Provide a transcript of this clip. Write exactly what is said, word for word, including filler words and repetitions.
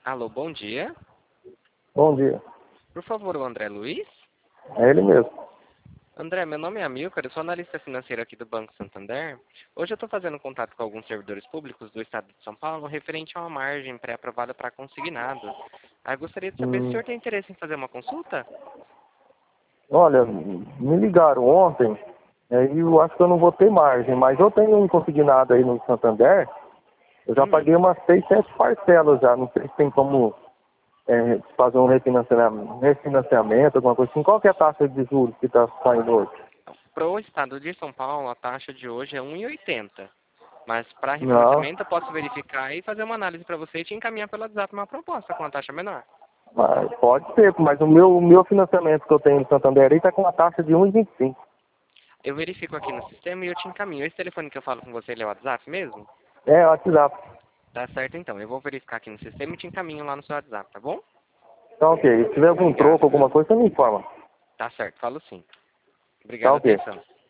Alô, bom dia. Bom dia. Por favor, o André Luiz? É ele mesmo. André, meu nome é Amilcar, eu sou analista financeiro aqui do Banco Santander. Hoje eu estou fazendo contato com alguns servidores públicos do estado de São Paulo referente a uma margem pré-aprovada para consignado. Ah, eu gostaria de saber se o Hum, senhor tem interesse em fazer uma consulta? olha, me ligaram ontem, aí eu acho que eu não vou ter margem, mas eu tenho um consignado aí no Santander, eu já Hum, paguei umas seis, sete parcelas já, não sei se tem como é, fazer um refinanciamento, refinanciamento, alguma coisa assim. Qual que é a taxa de juros que está saindo hoje? para o estado de São Paulo, a taxa de hoje é um vírgula oitenta. Mas para Não, refinanciamento eu posso verificar e fazer uma análise para você e te encaminhar pelo WhatsApp uma proposta com a taxa menor. mas pode ser, mas o meu, o meu financiamento que eu tenho no Santander aí está com uma taxa de um vírgula vinte e cinco. Eu verifico aqui no sistema e eu te encaminho. Esse telefone que eu falo com você, ele é o WhatsApp mesmo? É, WhatsApp. Tá certo então. Eu vou verificar aqui no sistema e te encaminho lá no seu WhatsApp, tá bom? Tá ok. Se tiver algum Obrigado, troco, alguma viu? coisa, você me informa. Tá certo, falo sim. Tá Obrigado, ok. atenção.